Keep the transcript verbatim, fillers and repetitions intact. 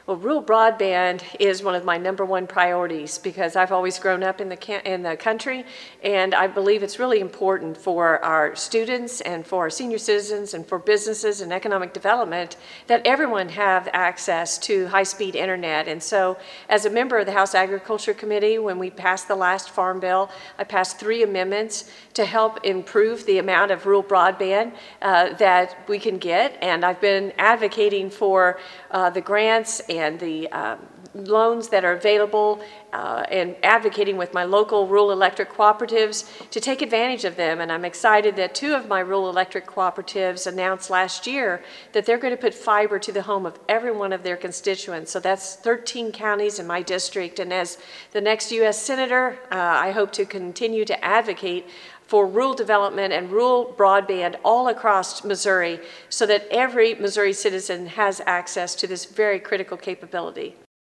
Well, rural broadband is one of my number one priorities because I've always grown up in the ca- in the country, and I believe it's really important for our students and for our senior citizens and for businesses and economic development that everyone have access to high-speed internet. And so, as a member of the House Agriculture Committee, when we passed the last Farm Bill, I passed three amendments to help improve the amount of rural broadband uh, that we can get, and I've been advocating for uh, the grants and the um, loans that are available uh, and advocating with my local rural electric cooperatives to take advantage of them. And I'm excited that two of my rural electric cooperatives announced last year that they're going to put fiber to the home of every one of their constituents. So that's thirteen counties in my district. And as the next U S Senator, uh, I hope to continue to advocate for rural development and rural broadband all across Missouri so that every Missouri citizen has access to this very critical capability.